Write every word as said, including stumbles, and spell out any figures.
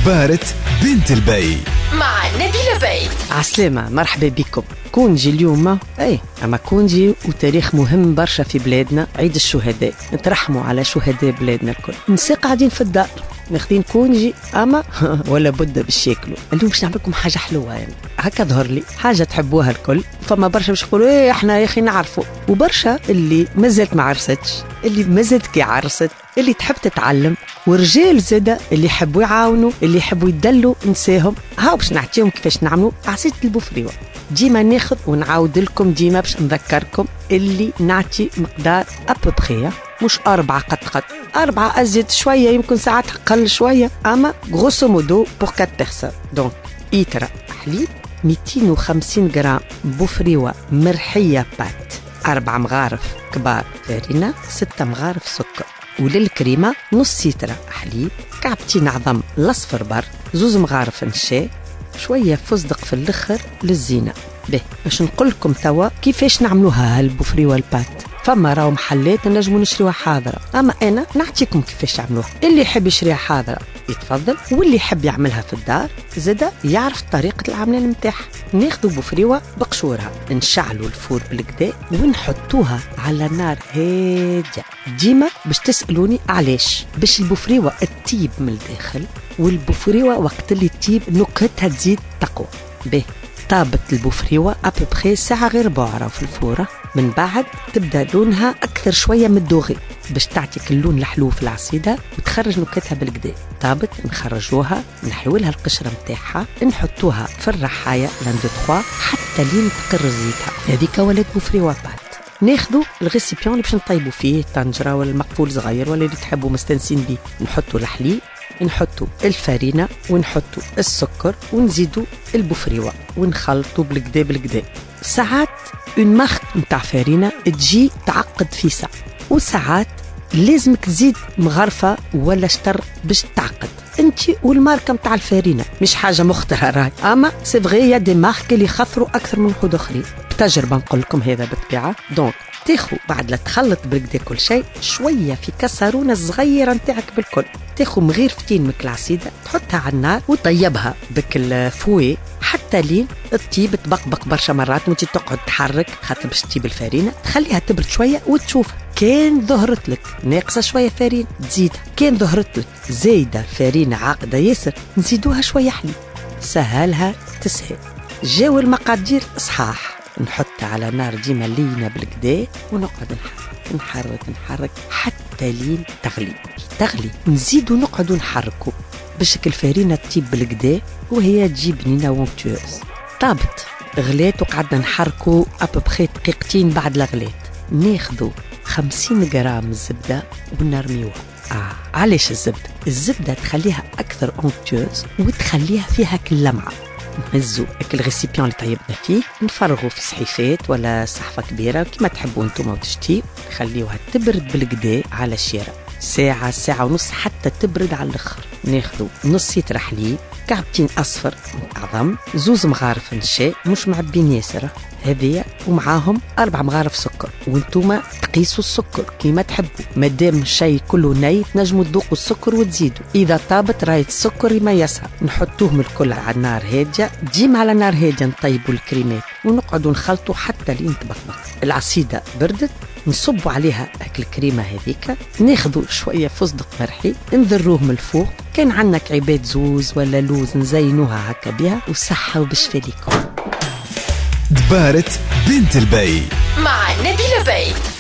دبارة بنت البي مع نبيلة بي. عسلامة، مرحبا بكم. كونجي اليوم اي اما كونجي وتاريخ مهم برشا في بلادنا، عيد الشهداء. نترحموا على شهداء بلادنا الكل. نساء قاعدين في الدار ماخذين كونجي اما ولا بد باش ياكلوا. اليوم باش نعمل لكم حاجه حلوه، يعني هكا ظهر لي حاجه تحبوها الكل. فما برشا باش يقولوا ايه احنا يا اخي نعرفوا، وبرشا اللي مازالت ما عرستش، اللي مازالت كي عرست، اللي تحب تتعلم، ورجال زاده اللي يحبوا يعاونوا، اللي يحبوا يدلوا نساهم. هاو باش نعطيهم كيفاش نعملوا عصيده البوفريوه. ديما ناخذ ونعاود لكم، ديما باش نذكركم اللي نعطي مقدار ابوبخي، مش أربعة قد قد أربعة أزيد شوية، يمكن ساعات أقل شوية، أما غروسو مودو بور كات بيرسون. دونك إيترا حليب، مئتين وخمسين غرام بوفريوة مرحية بات، أربع مغارف كبار فارينة، ستة مغارف سكر. وللكريمة نص لتر حليب، كعبتين عظم الأصفر بر، زوز مغارف نشا، شوية فستق في الأخر للزينة. به باش نقولكم توا كيفاش نعملوها هالبوفريوة البات. فما راو محلات نجموا نشريوها حاضرة، أما أنا نعطيكم كيفاش تعملوها. اللي يحب يشريها حاضرة يتفضل، واللي يحب يعملها في الدار زادا يعرف طريقة العملان متاعها. ناخذوا بوفريوة بقشورها، نشعلوا الفور بالكدا ونحطوها على نار هادية. ديما باش تسألوني علاش؟ باش البوفريوة تطيب من الداخل، والبوفريوة وقت اللي تطيب نكهتها تزيد تقوى. به طابت البوفريوة أبوبخي ساعة غير بعرة في الفورة، من بعد تبدأ لونها أكثر شوية من الدوغي باش تعطيك اللون الحلو في العصيدة وتخرج نكتها بالكدا. طابت نخرجوها، نحيولها القشرة متاعها، نحطوها في الرحاية لاندو تخوا حتى لين تقر زيتها. هذيك ولات بوفريوة بات. ناخذوا الغيسيبيون اللي باش نطيبوا فيه، طنجرة ولا المقفول صغير ولا اللي تحبوا مستنسين بيه. نحطوا الحليب، نحطوا الفارينة، ونحطوا السكر، ونزيدوا البوفريوة، ونخلطوا بالكدا بالكدا. ساعات اون مارك نتاع فارينة تجي تعقد في ساعة، وساعات لازمك تزيد مغرفة ولا شطر باش تعقد انت والماركة نتاع الفارينة. مش حاجة مخترعة راي، اما سي فغي يا دي مارك اللي يخثروا اكثر من حد اخرين. بتجربة نقول لكم هذا بالطبيعة. دونك تاخو بعد لا تخلط بالكدا كل شيء شويه في كسرونه صغيره نتاعك بالكل، تاخو مغيرفتين من العصيده تحطها على النار وطيبها بك الفوي حتى لين تطيب تبقبق برشا مرات، وانت تقعد تحرك خاطر باش تطيب الفارينه. تخليها تبرد شويه وتشوفها، كان ظهرت لك ناقصه شويه فارين تزيدها، كان ظهرت لك زايده فارينه عاقده ياسر نزيدوها شويه حليب. سهلها تسهل. جاو المقادير صحاح. نحط على نار ديما لينة بالكدا ونقعد نحرك نحرك نحرك حتى لين تغلي تغلي نزيدو نقعدو نحركو باش الفارينة تطيب بالكدا وهي تجيب بنينة وونكتوز. طابت غلات وقعدنا نحركو أبوبخي دقيقتين. بعد الغلات ناخدو خمسين غرام زبدة ونرميوها. آه علاش الزبدة؟ الزبدة تخليها أكثر أونكتوز وتخليها فيها كلمعة. نهزو الغيسيبيون اللي طيبنا فيه، نفرغوا في صحيفات ولا صحفة كبيرة كما تحبوا انتم وتشتي، نخليوها تبرد بالكدا على الشارع ساعة ساعة ونص حتى تبرد على الآخر. ناخذوا نص لتر حليب، كعبتين أصفر أعظم، زوز مغارف نشا مش معبين ياسر هذيا، ومعاهم أربع مغارف سكر. وانتوما تقيسوا السكر كيما تحبوا، مادام الشيء كله ني تنجموا تذوقوا السكر وتزيدوا. إذا طابت راية السكر يميزها. نحطوهم الكل على النار هادية، ديما على نار هادية نطيبوا الكريمات ونقعدوا نخلطوا حتى لين تبقبق. العصيدة بردت، نصبوا عليها أكل الكريمة هذيك، ناخذوا شوية فستق مرحي نذروه من الفوق، كان عندك عباد زوز ولا لوز نزينوها هكا بها، وصحة وبشفى ليكم. دبارة بنت البي مع نبيلة بي.